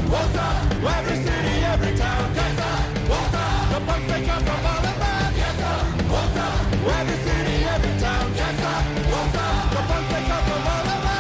What's up? Every city, every town, gets up. What's up? The punks they come from all around, gets up. What's up? Every city, every town, gets up. What's up? The punks they come from all around.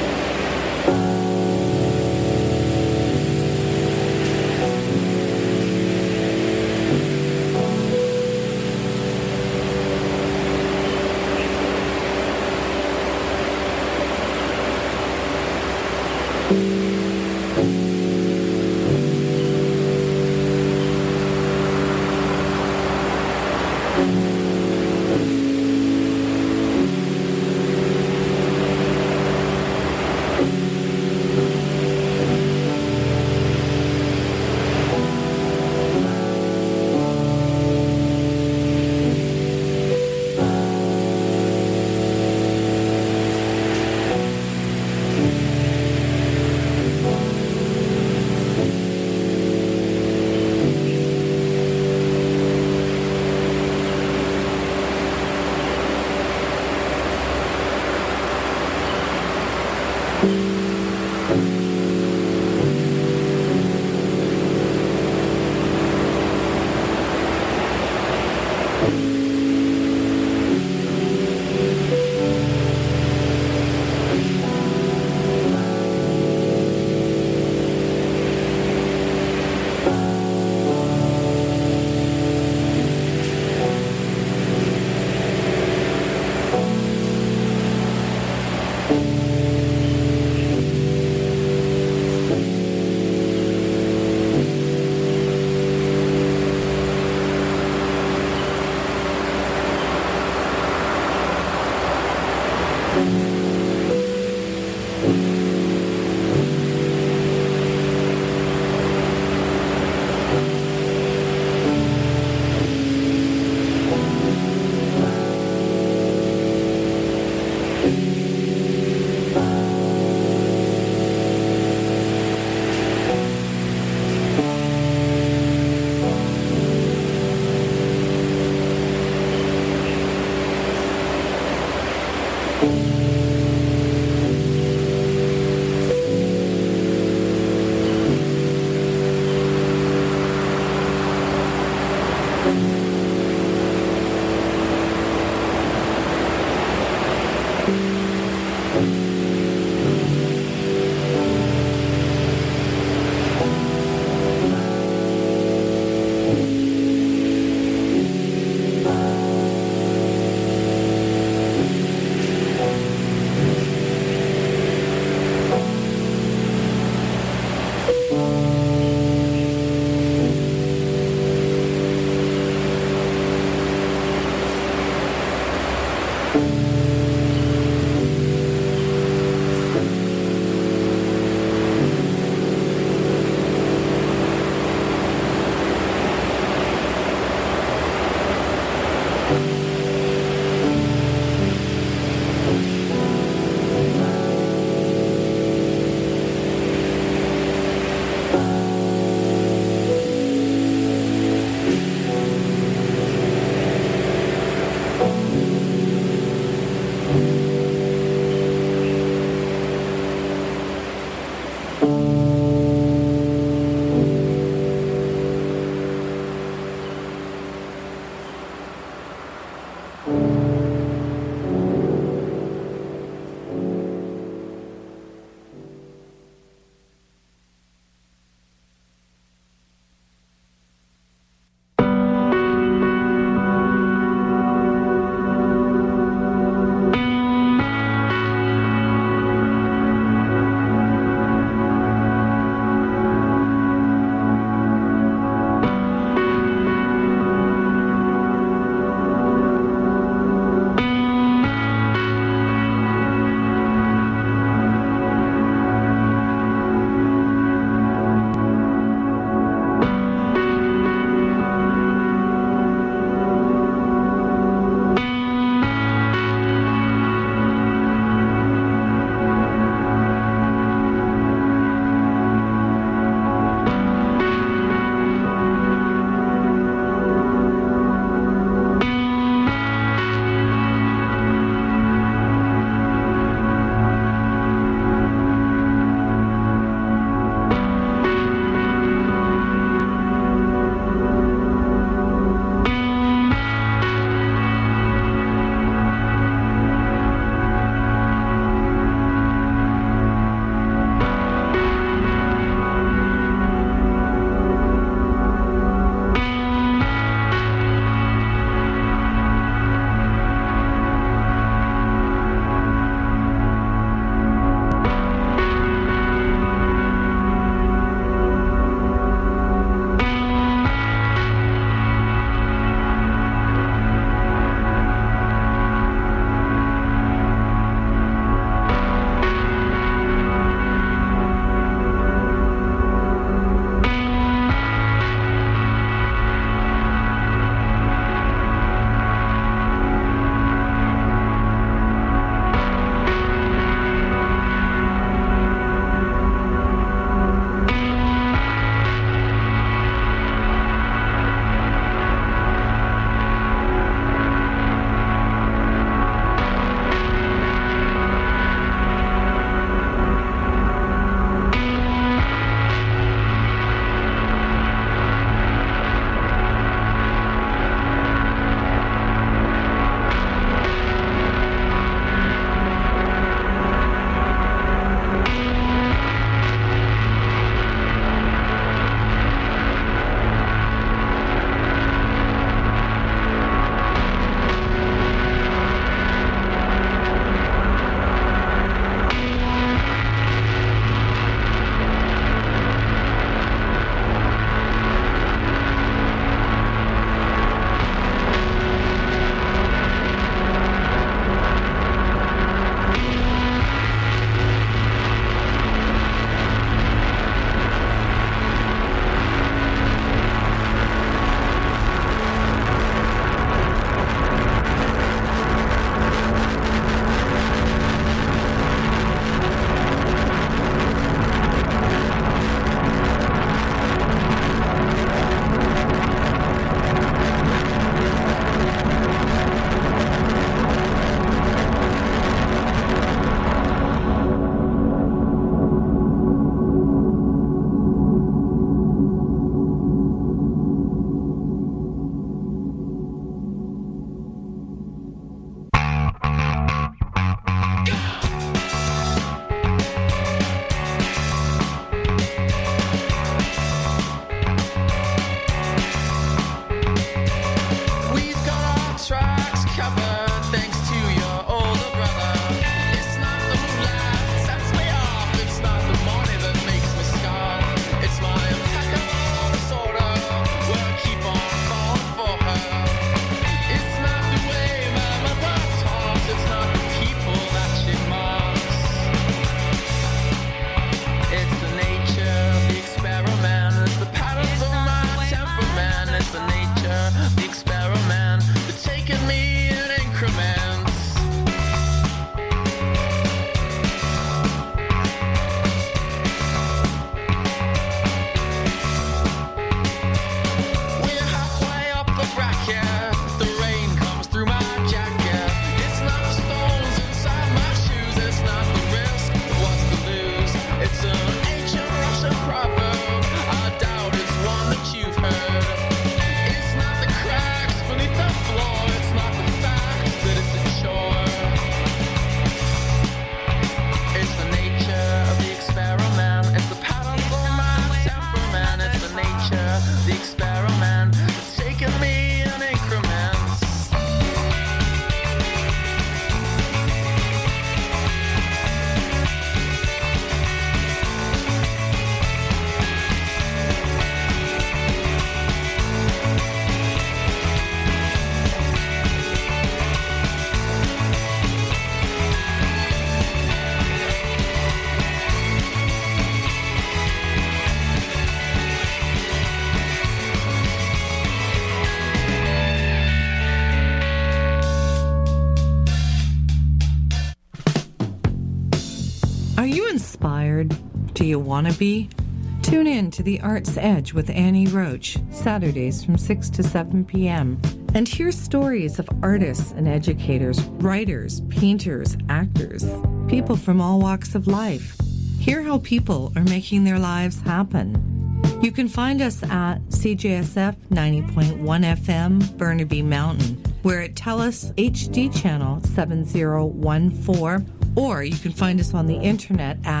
you inspired? Do you want to be? Tune in to The Arts Edge with Annie Roach, Saturdays from 6 to 7 p.m. And hear stories of artists and educators, writers, painters, actors, people from all walks of life. Hear how people are making their lives happen. You can find us at CJSF 90.1 FM, Burnaby Mountain. We're at TELUS HD channel 7014, or you can find us on the internet at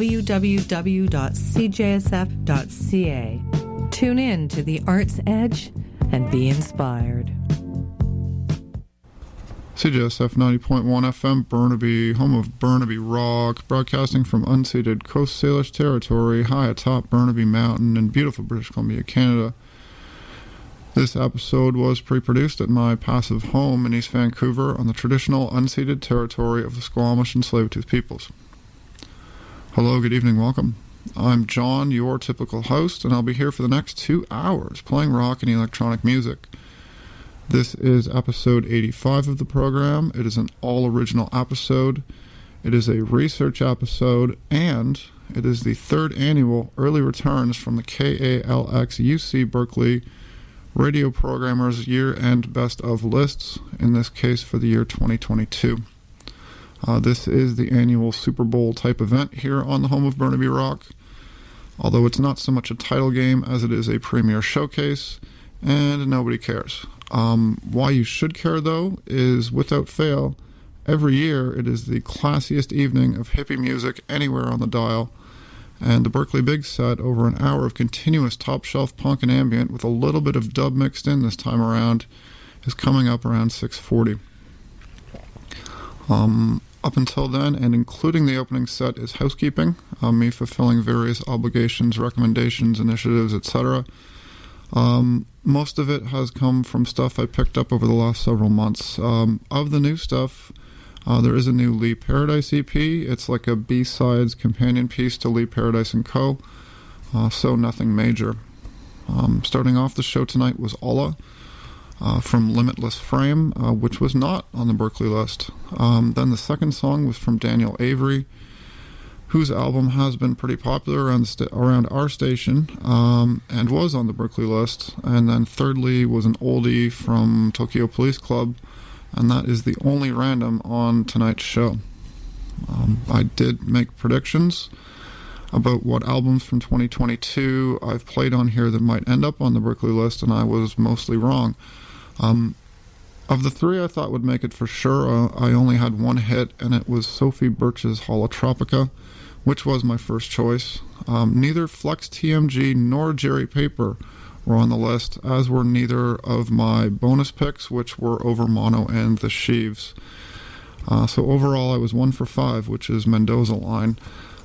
www.cjsf.ca. Tune in to The Arts Edge and be inspired. CJSF 90.1 FM, Burnaby, home of Burnaby Rock, broadcasting from unceded Coast Salish territory high atop Burnaby Mountain in beautiful British Columbia, Canada. This episode was pre-produced at my passive home in East Vancouver on the traditional unceded territory of the Squamish and Tsleil-Waututh peoples. Hello, good evening, welcome. I'm John, your typical host, and I'll be here for the next 2 hours playing rock and electronic music. This is episode 85 of the program. It is an all-original episode. It is a research episode, and it is the third annual Early Returns from the KALX UC Berkeley Radio Programmers Year-End Best of Lists, in this case for the year 2022. This is the annual Super Bowl type event here on the home of Burnaby Rock, although it's not so much a title game as it is a premier showcase, and nobody cares. Why you should care, though, is without fail, every year it is the classiest evening of hippie music anywhere on the dial, and the Berkeley Big Set, over an hour of continuous top-shelf punk and ambient with a little bit of dub mixed in this time around, is coming up around 6:40. Up until then, and including the opening set, is housekeeping, me fulfilling various obligations, recommendations, initiatives, etc. Most of it has come from stuff I picked up over the last several months. Of the new stuff, there is a new Lee Paradise EP. It's like a B-sides companion piece to Lee Paradise & Co., so nothing major. Starting off the show tonight was Olla from Limitless Frame, which was not on the Berkeley list. Then the second song was from Daniel Avery, whose album has been pretty popular around our station, and was on the Berkeley list. And then thirdly was an oldie from Tokyo Police Club, and that is the only random on tonight's show. I did make predictions about what albums from 2022 I've played on here that might end up on the Berkeley list, and I was mostly wrong. Of the three I thought would make it for sure, I only had one hit, and it was Sophie Birch's Holotropica, which was my first choice. Neither Flex TMG nor Jerry Paper were on the list, as were neither of my bonus picks, which were Over Mono and The Sheaves. So overall I was 1 for 5, which is Mendoza Line.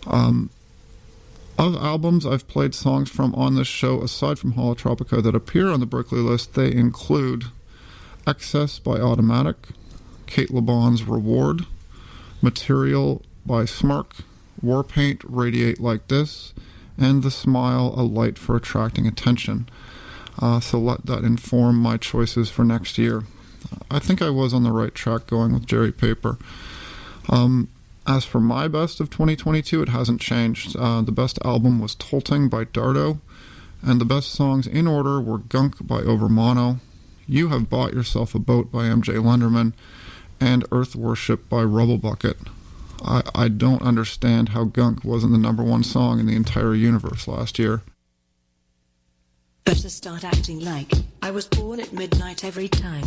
Of albums I've played songs from on this show, aside from Holotropica, that appear on the Berkeley list, they include Excess by Automatic, Kate LeBon's Reward, Material by Smirk, Warpaint, Radiate Like This, and The Smile, A Light for Attracting Attention. So let that inform my choices for next year. I think I was on the right track going with Jerry Paper. As for my best of 2022, it hasn't changed. The best album was Tolting by Dardo, and the best songs in order were Gunk by Over Mono, You Have Bought Yourself a Boat by MJ Lenderman, and Earth Worship by Rubble Bucket. I don't understand how Gunk wasn't the number one song in the entire universe last year. Better start acting like I was born at midnight every time.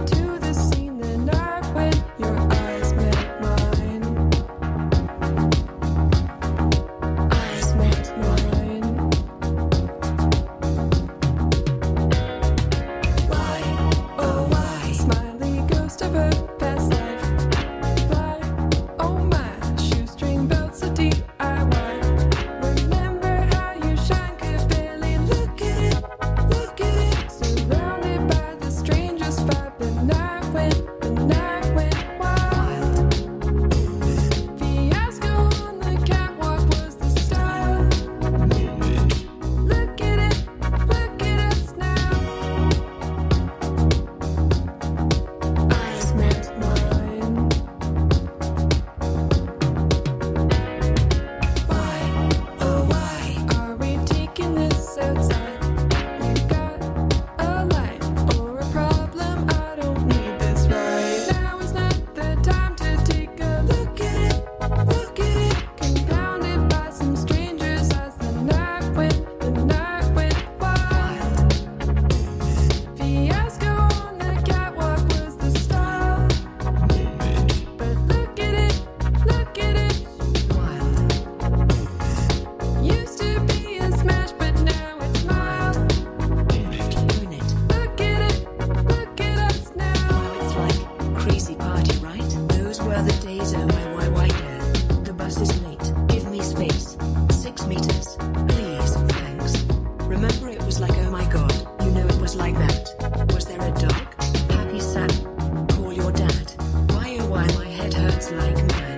Your eyes met mine. dance like mad.